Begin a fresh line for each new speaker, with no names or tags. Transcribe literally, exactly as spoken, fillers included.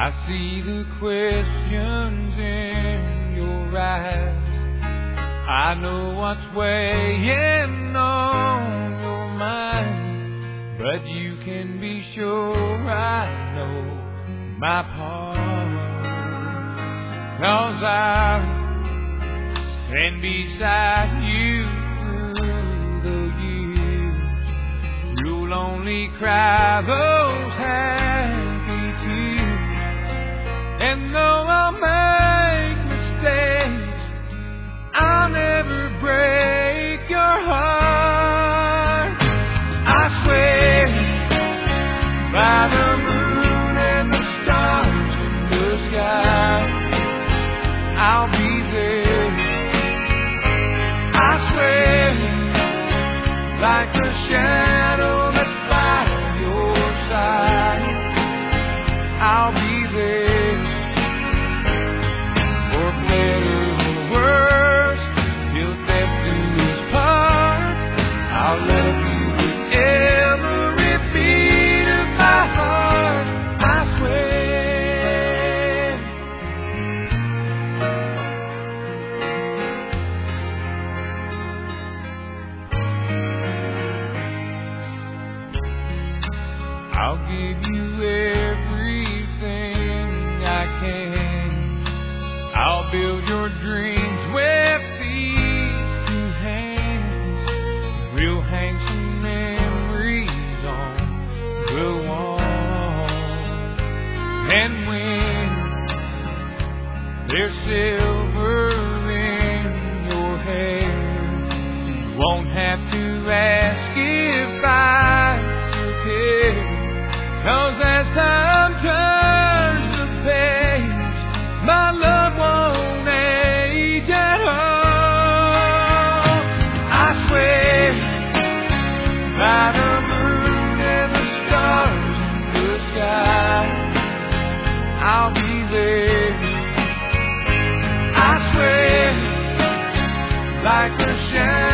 I see the questions in your eyes. I know what's weighing on your mind, but you can be sure I know my part. 'Cause I'll stand beside you through the years. You'll only cry those happy tears. And though I'll make mistakes, I'll never break your heart. I swear by the moon and the stars in the sky, I'll be there. I swear like a shadow that's by your side, I'll be there. For better or worse, till death do us part, I'll love you with every beat of my heart. I swear. I'll give you everything I can. I'll build your dreams with these two hands. We'll hang some memories on the wall. And when there's silver in your hair, you won't have to ask if I still care. 'Cause as time turns the page, my love won't age at all. I swear by the moon and the stars in the sky, I'll be there. I swear like a shadow